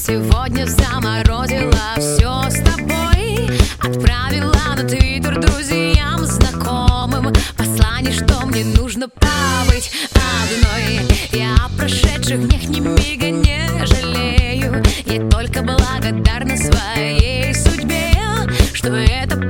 Сегодня заморозила все с тобой. Отправила на твиттер друзьям, знакомым послание, что мне нужно побыть одной. Я о прошедших днях ни мига не жалею. Я только благодарна своей судьбе, что это